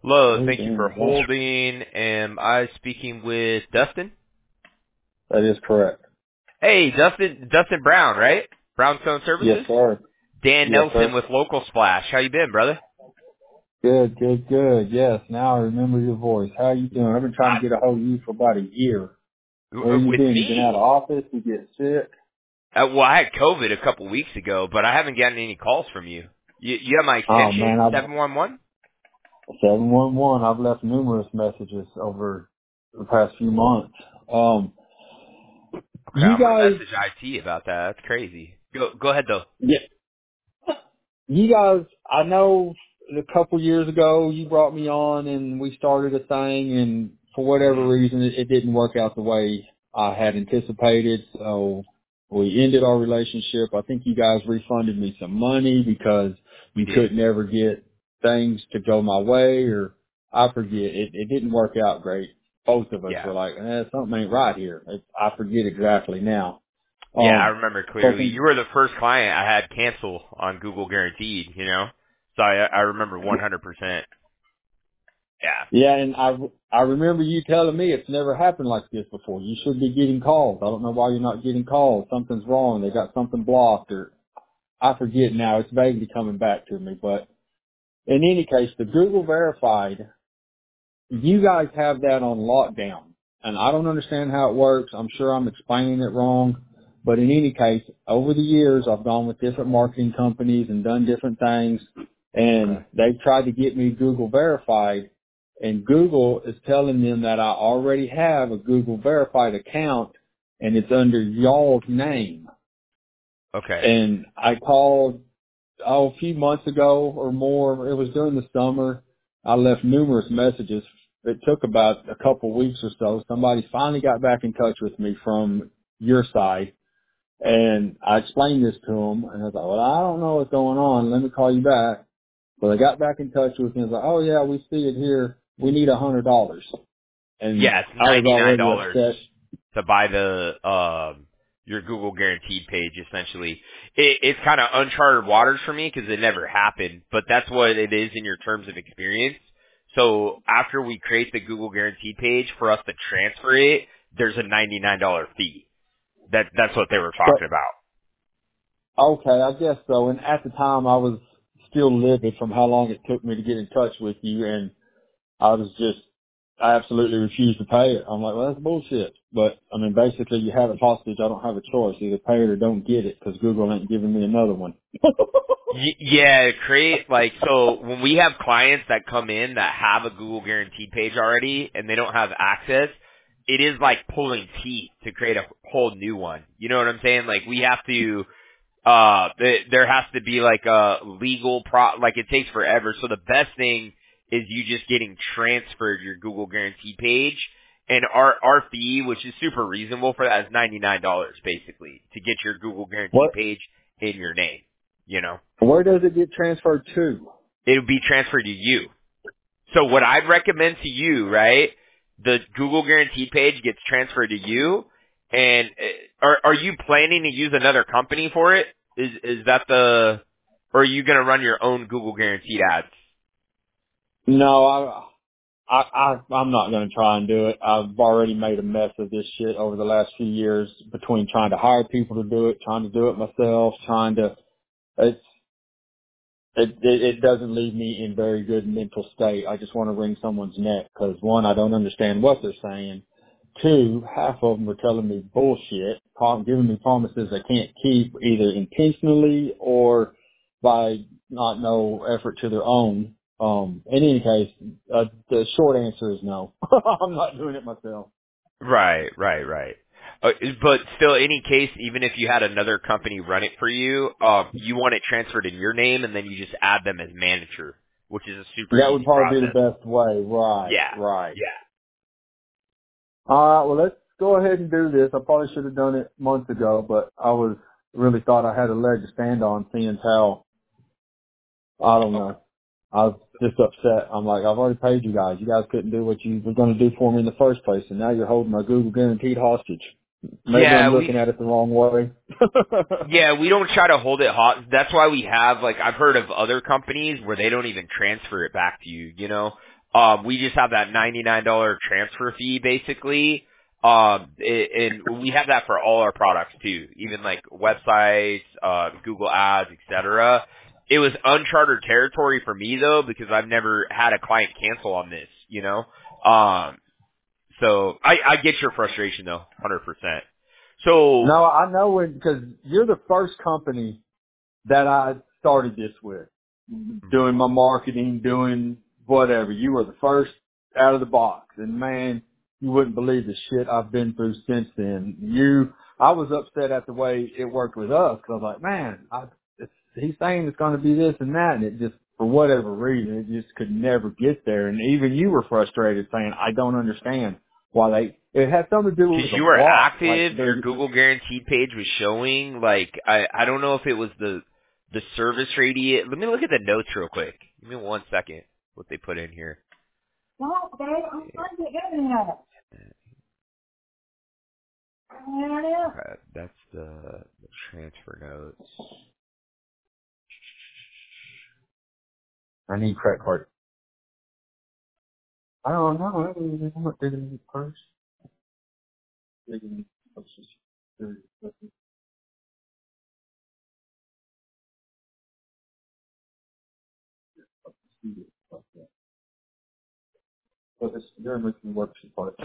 Hello, Hey, thank you for Dan. holding. Am I speaking with Dustin? That is correct. Hey, Dustin Brown, right? Brownstone Yes, Services? sir. Dan Yes, Nelson sir. with Local Splash. How you been, brother? Good, good, good. Yes, now I remember your voice. How you doing? I've been trying to get a hold of you for about a year. Where you With been? You been out of me? office? You get sick? Well, I had COVID a couple weeks ago, but I haven't gotten any calls from you. You have my Oh man, extension, I've 711? 711. I've left numerous messages over the past few months. Okay, You I'm gonna guys, message IT about that. That's crazy. Go ahead though. yeah, you guys. I know a couple years ago you brought me on and we started a thing, and for whatever hmm reason it didn't work out the way I had anticipated. So we ended our relationship. I think you guys refunded me some money because We you did. couldn't ever get things to go my way, or I forget. It didn't work out great. Both of us Yeah. were like, something ain't right here. I forget exactly now. Yeah, I remember So clearly. You were the first client I had cancel on Google Guaranteed, you know? So I remember 100%. Yeah. yeah, and I remember you telling me it's never happened like this before. You should be getting calls. I don't know why you're not getting calls. Something's wrong. They got something blocked, or I forget now. It's vaguely coming back to me. But in any case, the Google Verified, you guys have that on lockdown, and I don't understand how it works. I'm sure I'm explaining it wrong. But in any case, over the years, I've gone with different marketing companies and done different things, Okay. and they've tried to get me Google Verified, and Google is telling them that I already have a Google Verified account, and it's under y'all's name. Okay. And I called a few months ago or more. It was during the summer. I left numerous messages. It took about a couple weeks or so. Somebody finally got back in touch with me from your side, and I explained this to them, and I was like, well, I don't know what's going on. Let me call you back. Well, they got back in touch with me and was like, oh yeah, we see it here. We need $100. And Yeah, it's I was $99 already upset. to buy the your Google Guaranteed page. Essentially, it's kind of uncharted waters for me because it never happened. But that's what it is in your terms of experience. So after we create the Google Guaranteed page for us to transfer it, there's a $99 fee. That's what they were So, talking about. okay, I guess so. And at the time I was still livid from how long it took me to get in touch with you, and I absolutely refused to pay it. I'm like, well, that's bullshit. But, I mean, basically you have it hostage. I don't have a choice. Either pay it or don't get it because Google ain't giving me another one. Yeah, create so when we have clients that come in that have a Google Guaranteed page already and they don't have access, it is like pulling teeth to create a whole new one. You know what I'm saying? Like we have to there has to be like a legal like it takes forever. So the best thing is you just getting transferred your Google Guaranteed page, and our fee, which is super reasonable for that, is $99 basically to get your Google Guaranteed What? page in your name, you know? Where does it get transferred to? It would be transferred to you. So what I'd recommend to you, right? The Google Guaranteed page gets transferred to you, and are you planning to use another company for it? Is that or are you going to run your own Google Guaranteed ads? No, I'm not going to try and do it. I've already made a mess of this shit over the last few years between trying to hire people to do it, trying to do it myself, it's, it doesn't leave me in very good mental state. I just want to wring someone's neck because one, I don't understand what they're saying. Two, half of them are telling me bullshit, giving me promises I can't keep either intentionally or by not no effort to their own. In any case, the short answer is no. I'm not doing it myself. Right, right, right. But still, any case, even if you had another company run it for you, you want it transferred in your name, and then you just add them as manager, which is a super That would easy probably be the process. best way. Right, Yeah, right. yeah. All right, well, let's go ahead and do this. I probably should have done it months ago, but really thought I had a leg to stand on seeing how, I don't know. I was just upset. I'm like, I've already paid you guys. You guys couldn't do what you were going to do for me in the first place, and now you're holding my Google Guaranteed hostage. Maybe I'm Yeah, looking at it the wrong way. we don't try to hold it hot. That's why we have, like, I've heard of other companies where they don't even transfer it back to you, you know? We just have that $99 transfer fee basically. And we have that for all our products too, even like websites, Google Ads, etc. It was uncharted territory for me though, because I've never had a client cancel on this, you know? So I get your frustration though, 100%. So. No, I know it because you're the first company that I started this with. Doing my marketing, doing whatever. You were the first out of the box. And man, you wouldn't believe the shit I've been through since then. I was upset at the way it worked with us because I was like, man, he's saying it's going to be this and that. And it just, for whatever reason, it just could never get there. And even you were frustrated saying, I don't understand why it had something to do with Because the you were block. active, Like, your Google Guaranteed page was showing, like, I don't know if it was the service radius. Let me look at the notes real quick. Give me 1 second, what they put in here. No, babe, I'm trying to get internet. Okay, that's the transfer notes. I need credit card. I don't know. I'm not digging in the purse. Digging in the purse. But it's very much in work support.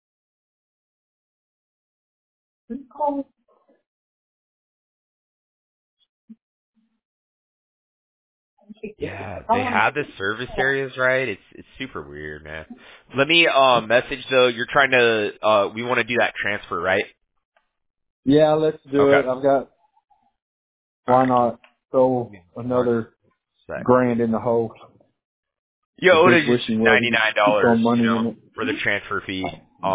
Yeah, they have the service areas right. It's super weird, man. Let me message though. You're trying to we want to do that transfer, right? Yeah, let's do Okay. it. I've got. Why not throw another Sec. grand in the hole? Yeah, The it would big have just wishing well. $99, Throw money you in know, it. for the transfer fee.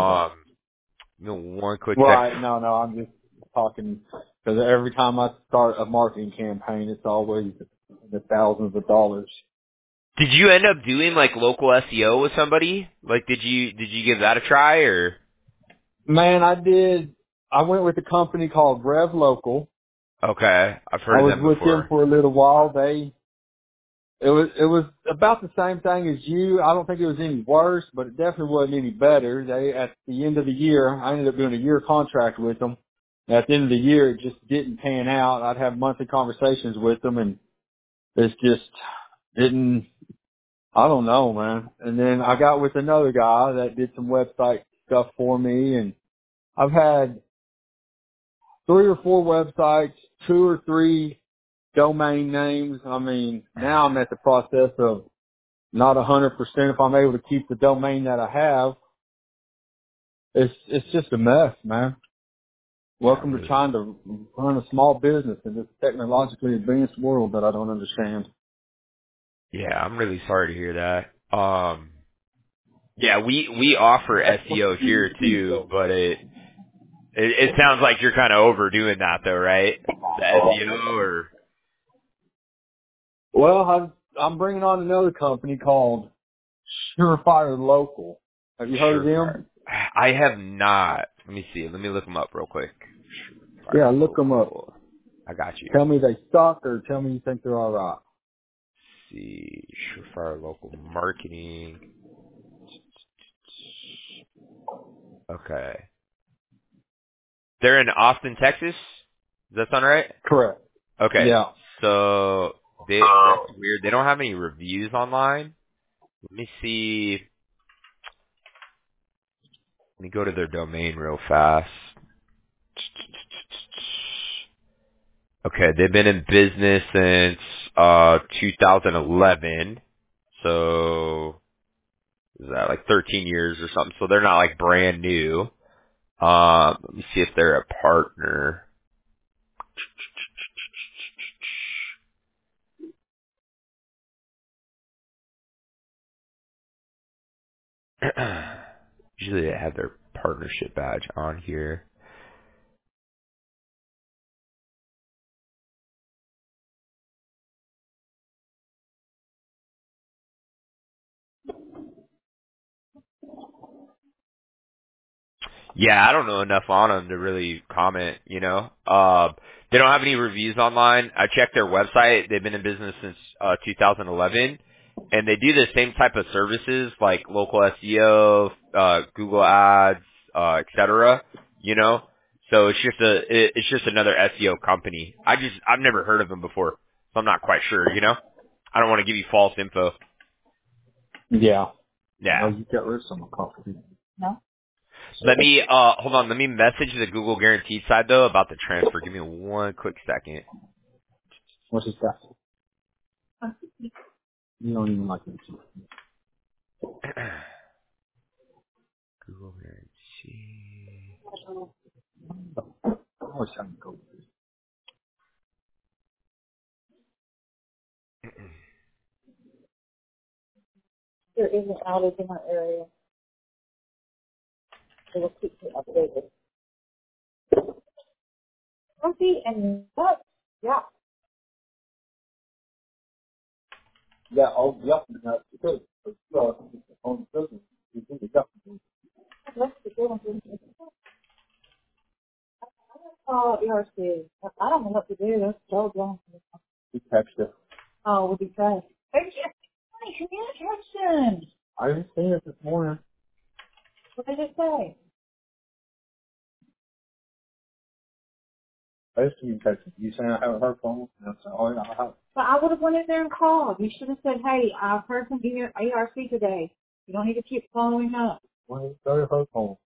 One quick sec. Right. No, I'm just talking because every time I start a marketing campaign, it's always the thousands of dollars. Did you end up doing like local SEO with somebody? Like, did you give that a try or? Man, I did. I went with a company called Rev Local. Okay, I've I heard of was them with them before. for a little while. It was about the same thing as you. I don't think it was any worse, but it definitely wasn't any better. At the end of the year, I ended up doing a year contract with them. At the end of the year, it just didn't pan out. I'd have monthly conversations with them, and it's just didn't. I don't know, man. And then I got with another guy that did some website stuff for me, and I've had 3 or 4 websites, 2 or 3 domain names. I mean, now I'm at the process of not 100% if I'm able to keep the domain that I have. It's just a mess, man. Yeah, Welcome to really. trying to run a small business in this technologically advanced world that I don't understand. Yeah, I'm really sorry to hear that. Yeah, we offer SEO here too, but it sounds like you're kind of overdoing that though, right? The SEO or Well, I'm bringing on another company called Surefire Local. Have you heard of Surefire. them? I have not. Let me see. Let me look them up real quick. Yeah, Surefire look them up. local. I got you. Tell me they suck or tell me you think they're all right. Let's see. Surefire local marketing. Okay. They're in Austin, Texas. Does that sound right? Correct. Okay. Yeah. So that's weird. They don't have any reviews online. Let me see. Let me go to their domain real fast. Okay, they've been in business since 2011. So is that like 13 years or something? So they're not like brand new. Let me see if they're a partner. Usually they have their partnership badge on here. Yeah, I don't know enough on them to really comment, you know. They don't have any reviews online. I checked their website. They've been in business since 2011. and they do the same type of services like local SEO, Google Ads, et cetera, you know? So it's just another SEO company. I've never heard of them before, so I'm not quite sure, you know? I don't want to give you false info. Yeah. Yeah. You got rid of some coffee. No. Let me, hold on, let me message the Google Guaranteed side though about the transfer. Give me one quick second. What's this guy? You don't even like it. Google Guaranteed. I always have to go. There is an outage in our area. It will keep you updated. Coffee and what? Yeah. Yeah, oh, yeah, that's good. On the business, you think it's up. That's the good one. Oh, ERC. I don't know what to do. That's so long. He texted it. Oh, what did he say? Hey, communication. I didn't see it this morning. What did it say? I just communicated. You saying I haven't heard from him? And I said, oh, yeah, I have. But I would have went in there and called. You should have said, hey, I've heard from ERC today. You don't need to keep following up. Well, it's very hurtful.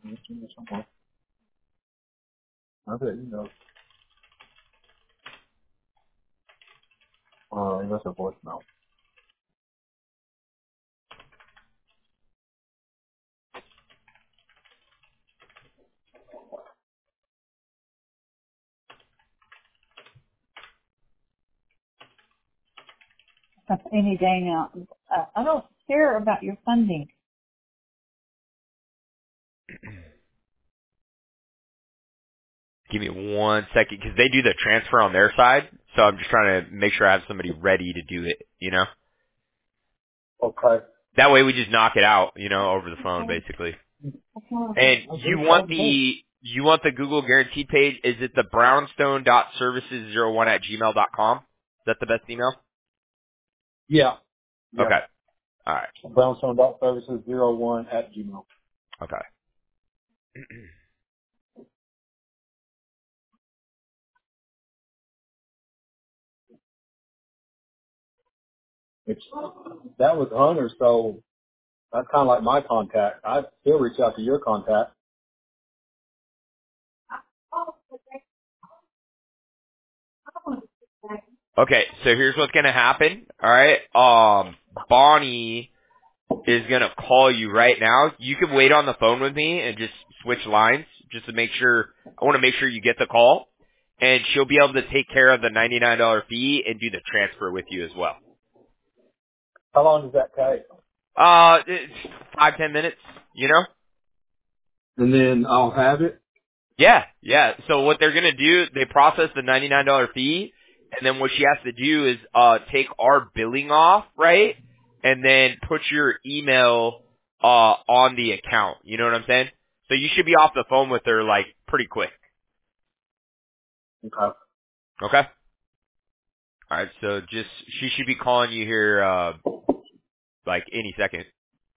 I bet you know. That's a voicemail. Any day now. I don't care about your funding. Give me one second, because they do the transfer on their side, so I'm just trying to make sure I have somebody ready to do it, you know? Okay. That way we just knock it out, you know, over the phone, basically. And you want the Google Guaranteed page, is it the brownstone.services01@gmail.com? Is that the best email? Yeah. Yeah. Okay. All right. Brownstone.services01@gmail. Okay. That was Hunter, so that's kind of like my contact. I still reach out to your contact. Okay, so here's what's gonna happen. All right. Bonnie is gonna call you right now. You can wait on the phone with me and just switch lines, just to make sure. I want to make sure you get the call, and she'll be able to take care of the $99 fee and do the transfer with you as well. How long does that take? It's 5-10 minutes. You know. And then I'll have it. Yeah, yeah. So what they're gonna do, they process the $99 fee, and then what she has to do is take our billing off, right? And then put your email on the account. You know what I'm saying? So you should be off the phone with her like pretty quick. Okay. Okay? All right, so she should be calling you here like any second.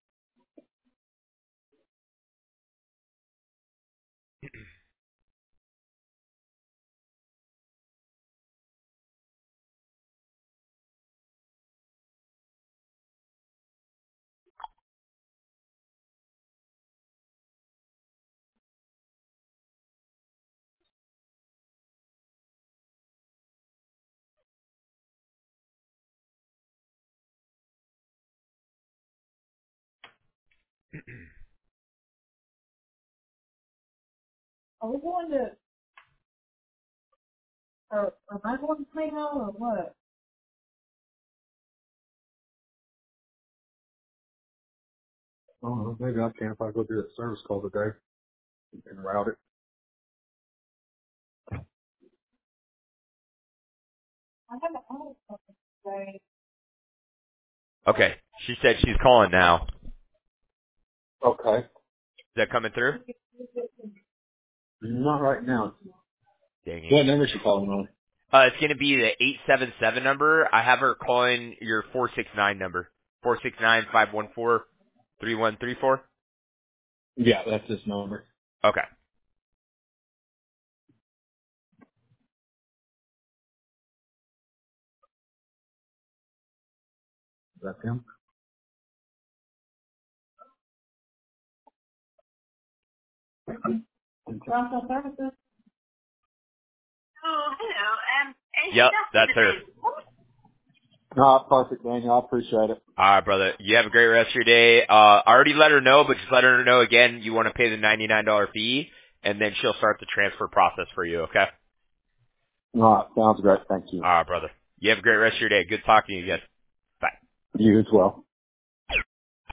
Are we going to, or am I going to play now or what? I don't know. Maybe I can if I go do that service call today and route it. I haven't heard something today. Okay. She said she's calling now. Okay. Is that coming through? Not right now. Dang it. What number is she calling on? It's going to be the 877 number. I have her calling your 469 number. 469-514-3134. Yeah, that's this number. Okay. That's him. Russell Services. Oh, hello. Yep, that's her. Perfect, Daniel. I appreciate it. All right, brother. You have a great rest of your day. I already let her know, but just let her know again you want to pay the $99 fee, and then she'll start the transfer process for you, okay? All right, sounds great. Thank you. All right, brother. You have a great rest of your day. Good talking to you again. Bye. You as well.